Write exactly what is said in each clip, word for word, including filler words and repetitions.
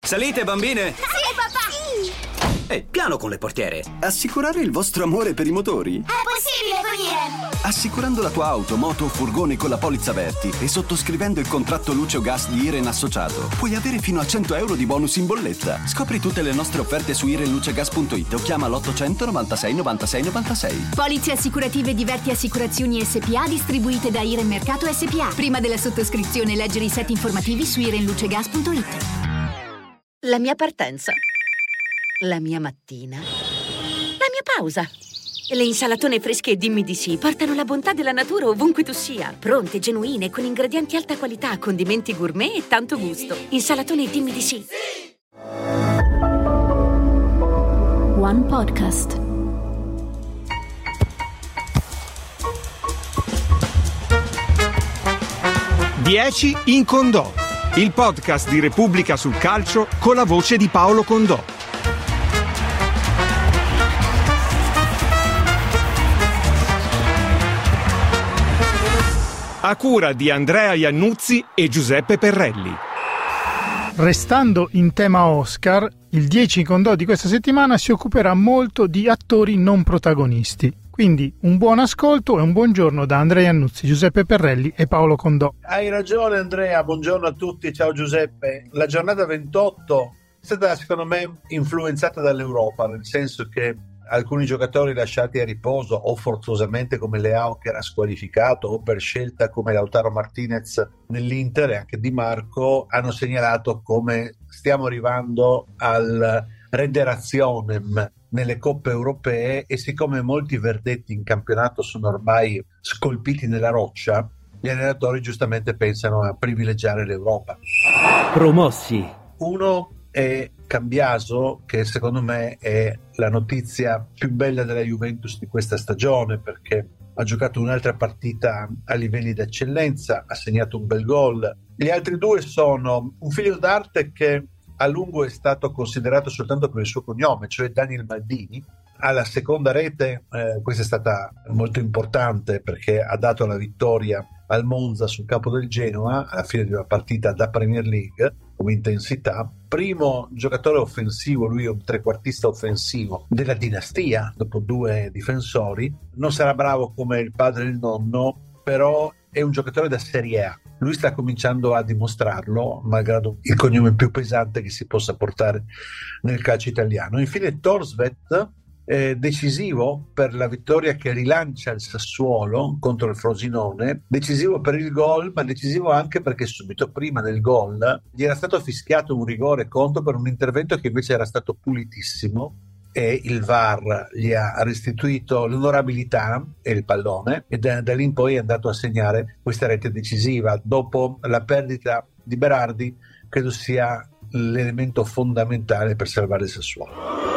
Salite, bambine! Sì, papà! Sì! Ehi, piano con le portiere! Assicurare il vostro amore per i motori? È possibile con I R E M! Assicurando la tua auto, moto o furgone con la polizza Verti e sottoscrivendo il contratto luce o gas di I R E N Associato, puoi avere fino a cento euro di bonus in bolletta. Scopri tutte le nostre offerte su irenlucegas punto it o chiama l'ottocento novantasei novantasei novantasei. Polizze assicurative di Verti Assicurazioni S P A distribuite da I R E N Mercato S P A. Prima della sottoscrizione leggere i set informativi su irenlucegas punto it. La mia partenza, la mia mattina, la mia pausa. Le insalatone fresche e dimmi di sì portano la bontà della natura ovunque tu sia. Pronte, genuine, con ingredienti alta qualità, condimenti gourmet e tanto gusto. Insalatone e dimmi di sì. One Podcast. dieci in Condò, il podcast di Repubblica sul calcio con la voce di Paolo Condò. A cura di Andrea Iannuzzi e Giuseppe Perrelli. Restando in tema Oscar, il dieci in Condò di questa settimana si occuperà molto di attori non protagonisti. Quindi un buon ascolto e un buongiorno da Andrea Iannuzzi, Giuseppe Perrelli e Paolo Condò. Hai ragione Andrea, buongiorno a tutti, ciao Giuseppe. La giornata ventotto è stata secondo me influenzata dall'Europa, nel senso che alcuni giocatori lasciati a riposo o forzosamente come Leao che era squalificato o per scelta come Lautaro Martinez nell'Inter e anche Di Marco hanno segnalato come stiamo arrivando al rederationem nelle coppe europee e siccome molti verdetti in campionato sono ormai scolpiti nella roccia, gli allenatori giustamente pensano a privilegiare l'Europa. Promossi. Uno è Cambiaso, che secondo me è la notizia più bella della Juventus di questa stagione perché ha giocato un'altra partita a livelli d'eccellenza, ha segnato un bel gol. Gli altri due sono un figlio d'arte che a lungo è stato considerato soltanto per il suo cognome, cioè Daniel Maldini. Alla seconda rete, eh, questa è stata molto importante perché ha dato la vittoria al Monza sul campo del Genoa alla fine di una partita da Premier League come intensità. Primo giocatore offensivo, lui è un trequartista offensivo della dinastia dopo due difensori. Non sarà bravo come il padre e il nonno, però è un giocatore da Serie A. Lui sta cominciando a dimostrarlo, malgrado il cognome più pesante che si possa portare nel calcio italiano. Infine Thorstvedt, eh, decisivo per la vittoria che rilancia il Sassuolo contro il Frosinone, decisivo per il gol, ma decisivo anche perché subito prima del gol gli era stato fischiato un rigore contro per un intervento che invece era stato pulitissimo e il V A R gli ha restituito l'onorabilità e il pallone e da, da lì in poi è andato a segnare questa rete decisiva. Dopo la perdita di Berardi credo sia l'elemento fondamentale per salvare il Sassuolo.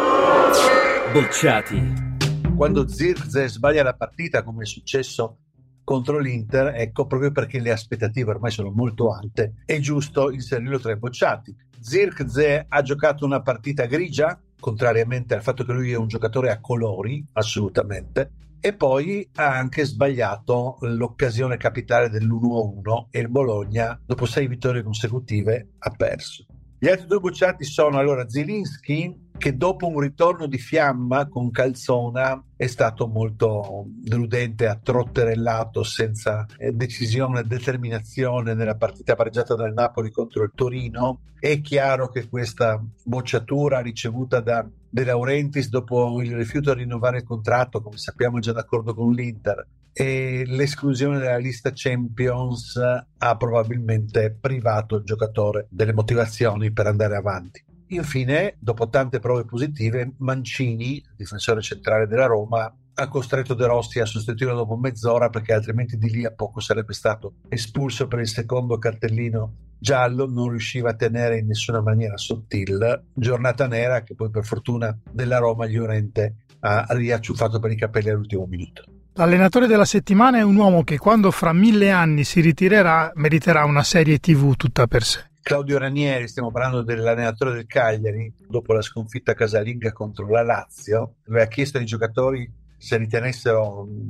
Bocciati. Quando Zirkzee sbaglia la partita come è successo contro l'Inter, ecco, proprio perché le aspettative ormai sono molto alte, è giusto inserirlo tra i bocciati. Zirkzee ha giocato una partita grigia, contrariamente al fatto che lui è un giocatore a colori, assolutamente, e poi ha anche sbagliato l'occasione capitale dell'uno a uno e il Bologna, dopo sei vittorie consecutive, ha perso. Gli altri due bocciati sono allora Zielinski, che dopo un ritorno di fiamma con Calzona è stato molto deludente, ha trotterellato senza eh, decisione e determinazione nella partita pareggiata dal Napoli contro il Torino. È chiaro che questa bocciatura ricevuta da De Laurentiis dopo il rifiuto a rinnovare il contratto, come sappiamo è già d'accordo con l'Inter, e l'esclusione dalla lista Champions ha probabilmente privato il giocatore delle motivazioni per andare avanti. Infine, dopo tante prove positive, Mancini, difensore centrale della Roma, ha costretto De Rossi a sostituirlo dopo mezz'ora perché altrimenti di lì a poco sarebbe stato espulso per il secondo cartellino giallo. Non riusciva a tenere in nessuna maniera sottile. Giornata nera che poi per fortuna della Roma Llorente ha riacciuffato per i capelli all'ultimo minuto. L'allenatore della settimana è un uomo che quando fra mille anni si ritirerà meriterà una serie tivù tutta per sé. Claudio Ranieri, stiamo parlando dell'allenatore del Cagliari, dopo la sconfitta casalinga contro la Lazio, aveva chiesto ai giocatori se ritenessero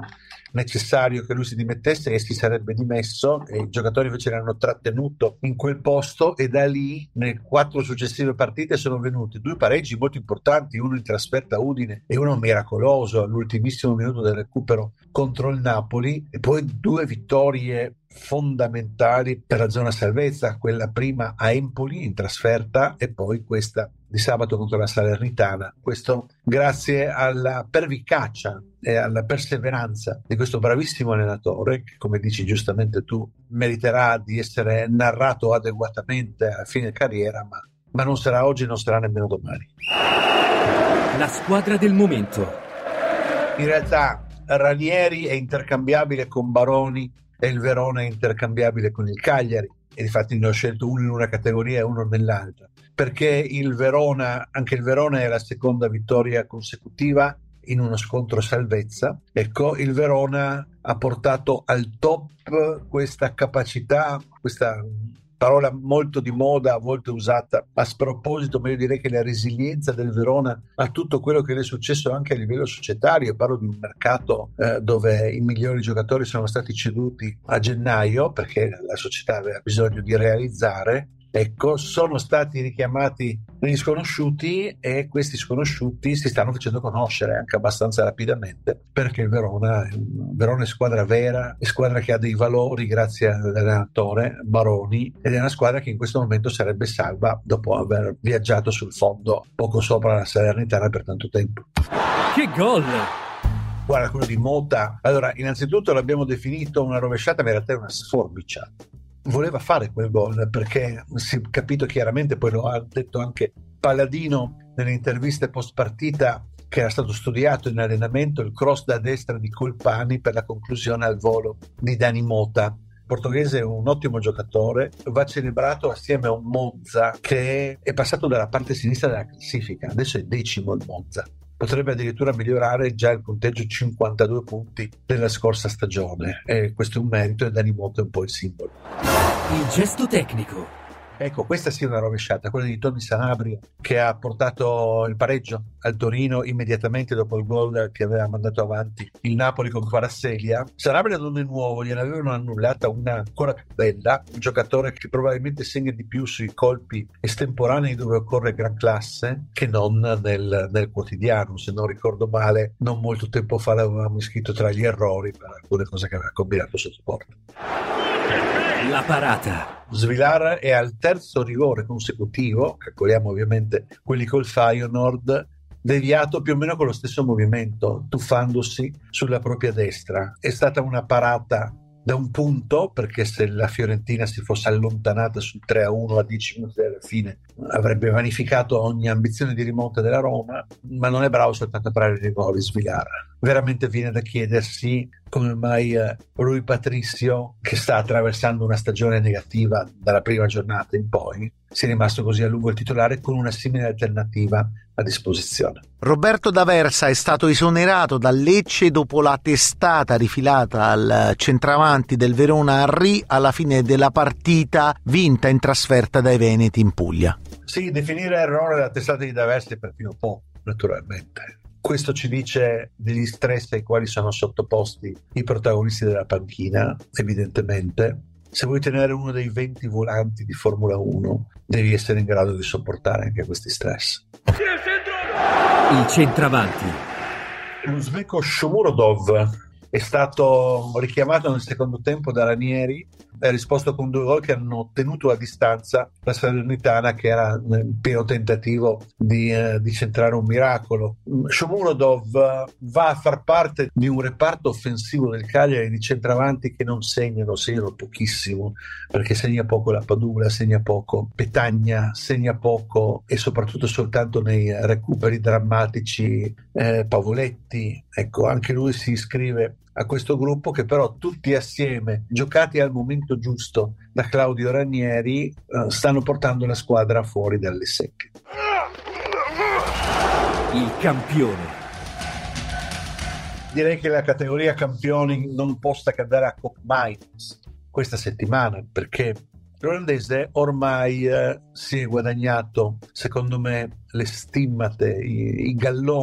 necessario che lui si dimettesse e si sarebbe dimesso, e i giocatori invece l'hanno trattenuto in quel posto, e da lì nelle quattro successive partite sono venuti due pareggi molto importanti, uno in trasferta a Udine e uno miracoloso all'ultimissimo minuto del recupero contro il Napoli, e poi due vittorie fondamentali per la zona salvezza, quella prima a Empoli in trasferta e poi questa di sabato contro la Salernitana. Questo grazie alla pervicacia e alla perseveranza di questo bravissimo allenatore che, come dici giustamente tu, meriterà di essere narrato adeguatamente a fine carriera, ma, ma non sarà oggi, non sarà nemmeno domani. La squadra del momento. In realtà Ranieri è intercambiabile con Baroni e il Verona è intercambiabile con il Cagliari, e infatti ne ho scelto uno in una categoria e uno nell'altra, perché il Verona, anche il Verona è la seconda vittoria consecutiva in uno scontro salvezza. Ecco, il Verona ha portato al top questa capacità, questa parola molto di moda, a volte usata a sproposito, ma io direi che la resilienza del Verona a tutto quello che le è successo anche a livello societario. Parlo di un mercato eh, dove i migliori giocatori sono stati ceduti a gennaio perché la società aveva bisogno di realizzare. Ecco, sono stati richiamati degli sconosciuti e questi sconosciuti si stanno facendo conoscere anche abbastanza rapidamente, perché il Verona è, un, Verona è squadra vera, è squadra che ha dei valori grazie all'allenatore Baroni, ed è una squadra che in questo momento sarebbe salva dopo aver viaggiato sul fondo poco sopra la Salernitana per tanto tempo. Che gol! Guarda, quello di Mota, allora innanzitutto l'abbiamo definito una rovesciata, ma in realtà è una sforbiciata. Voleva fare quel gol perché si è capito chiaramente, poi lo ha detto anche Palladino nelle interviste post partita, che era stato studiato in allenamento il cross da destra di Colpani per la conclusione al volo di Dani Mota. Il portoghese è un ottimo giocatore, va celebrato assieme a un Monza che è passato dalla parte sinistra della classifica, adesso è decimo il Monza. Potrebbe addirittura migliorare già il punteggio cinquantadue punti della scorsa stagione, e questo è un merito, e Dani Mota è un po' il simbolo. Il gesto tecnico. Ecco, questa sì è una rovesciata, quella di Tony Sanabria, che ha portato il pareggio al Torino immediatamente dopo il gol che aveva mandato avanti il Napoli con Kvaratskhelia. Sanabria non è nuovo, gliene avevano annullata una ancora più bella, un giocatore che probabilmente segna di più sui colpi estemporanei dove occorre gran classe che non nel, nel quotidiano. Se non ricordo male, non molto tempo fa l'avevamo iscritto tra gli errori per alcune cose che aveva combinato sotto porta. La parata. Svilar è al terzo rigore consecutivo, calcoliamo ovviamente quelli col Feyenoord, deviato più o meno con lo stesso movimento, tuffandosi sulla propria destra. È stata una parata da un punto, perché se la Fiorentina si fosse allontanata sul tre a uno a dieci minuti dalla fine avrebbe vanificato ogni ambizione di rimonta della Roma, ma non è bravo soltanto a parare i rigori Svilar. Veramente viene da chiedersi come mai eh, Rui Patricio, che sta attraversando una stagione negativa dalla prima giornata in poi, sia rimasto così a lungo il titolare con una simile alternativa a disposizione. Roberto D'Aversa è stato esonerato dal Lecce dopo la testata rifilata al centravanti del Verona Arri alla fine della partita vinta in trasferta dai Veneti in Puglia. Sì, definire errore la testata di D'Aversa è perfino poco, naturalmente. Questo ci dice degli stress ai quali sono sottoposti i protagonisti della panchina, evidentemente. Se vuoi tenere uno dei venti volanti di Formula uno, devi essere in grado di sopportare anche questi stress. Il centravanti. L'uzbeko Shomurodov è stato richiamato nel secondo tempo da Ranieri, ha risposto con due gol che hanno tenuto a distanza la Salernitana, che era nel pieno tentativo di, eh, di centrare un miracolo. Shomurodov va a far parte di un reparto offensivo del Cagliari di centravanti che non segnano, segnano pochissimo, perché segna poco la Padula, segna poco Petagna, segna poco e soprattutto soltanto nei recuperi drammatici eh, Pavoletti. Ecco, anche lui si iscrive a questo gruppo, che però tutti assieme, giocati al momento giusto da Claudio Ranieri, eh, stanno portando la squadra fuori dalle secche. Il campione. Direi che la categoria campioni non possa cadere a Koch Mainz questa settimana, perché l'olandese ormai eh, si è guadagnato, secondo me, le stimmate, i, i galloni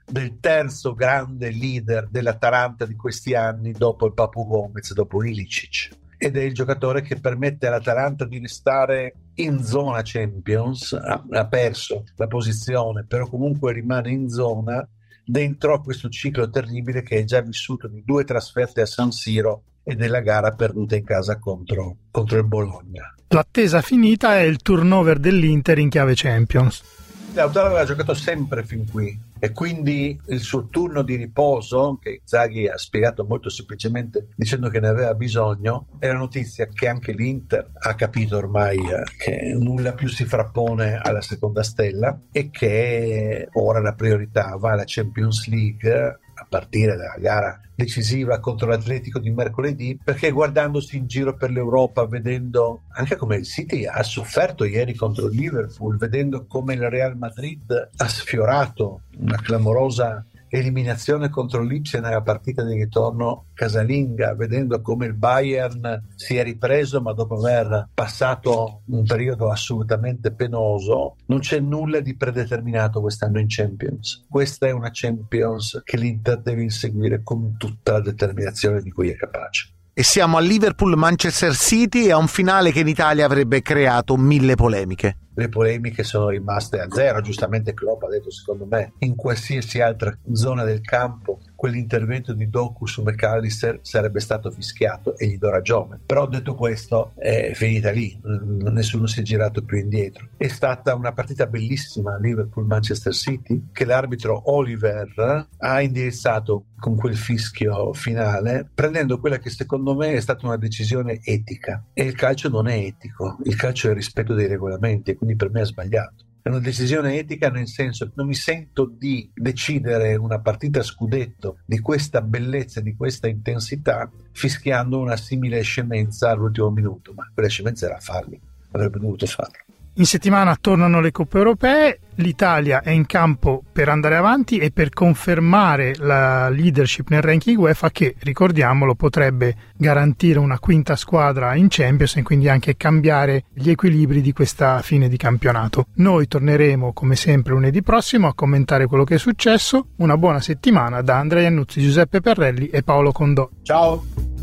del terzo grande leader dell'Atalanta di questi anni dopo il Papu Gomez, dopo Ilicic. Ed è il giocatore che permette all'Atalanta di restare in zona Champions. Ha, ha perso la posizione, però comunque rimane in zona dentro a questo ciclo terribile che è già vissuto di due trasferte a San Siro e della gara perduta in casa contro, contro il Bologna. L'attesa finita è il turnover dell'Inter in chiave Champions. Lautaro aveva giocato sempre fin qui e quindi il suo turno di riposo, che Inzaghi ha spiegato molto semplicemente dicendo che ne aveva bisogno, è la notizia che anche l'Inter ha capito ormai che nulla più si frappone alla seconda stella e che ora la priorità va alla Champions League a partire dalla gara decisiva contro l'Atletico di mercoledì, perché guardandosi in giro per l'Europa, vedendo anche come il City ha sofferto ieri contro il Liverpool, vedendo come il Real Madrid ha sfiorato una clamorosa eliminazione contro l'Ipsia nella partita di ritorno casalinga, vedendo come il Bayern si è ripreso ma dopo aver passato un periodo assolutamente penoso, non c'è nulla di predeterminato quest'anno in Champions. Questa è una Champions che l'Inter deve inseguire con tutta la determinazione di cui è capace. E siamo a Liverpool-Manchester City e a un finale che in Italia avrebbe creato mille polemiche. Le polemiche sono rimaste a zero, giustamente Klopp ha detto, secondo me, in qualsiasi altra zona del campo quell'intervento di Doku su McAllister sarebbe stato fischiato e gli do ragione. Però detto questo è finita lì, nessuno si è girato più indietro. È stata una partita bellissima Liverpool-Manchester City che l'arbitro Oliver ha indirizzato con quel fischio finale, prendendo quella che secondo me è stata una decisione etica, e il calcio non è etico, il calcio è il rispetto dei regolamenti, e quindi per me è sbagliato. È una decisione etica nel senso che non mi sento di decidere una partita a scudetto di questa bellezza, di questa intensità, fischiando una simile scemenza all'ultimo minuto, ma quella scemenza era farli, avrebbe dovuto farlo. In settimana tornano le coppe europee, l'Italia è in campo per andare avanti e per confermare la leadership nel ranking UEFA che, ricordiamolo, potrebbe garantire una quinta squadra in Champions e quindi anche cambiare gli equilibri di questa fine di campionato. Noi torneremo come sempre lunedì prossimo a commentare quello che è successo. Una buona settimana da Andrea Iannuzzi, Giuseppe Perrelli e Paolo Condò. Ciao!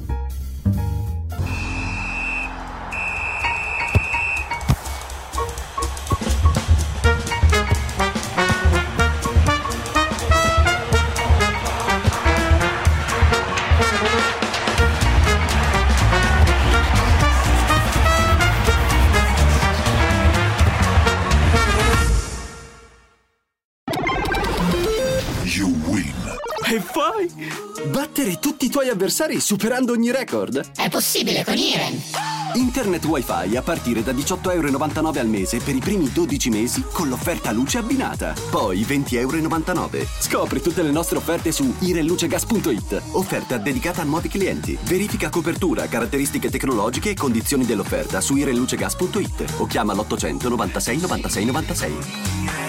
E fai? Battere tutti i tuoi avversari superando ogni record? È possibile con Iren. Internet wifi a partire da diciotto virgola novantanove euro al mese per i primi dodici mesi con l'offerta luce abbinata. Poi venti virgola novantanove euro. Scopri tutte le nostre offerte su irenlucegas punto it. Offerta dedicata a nuovi clienti. Verifica copertura, caratteristiche tecnologiche e condizioni dell'offerta su irenlucegas punto it o chiama l'ottocento novantasei novantasei novantasei.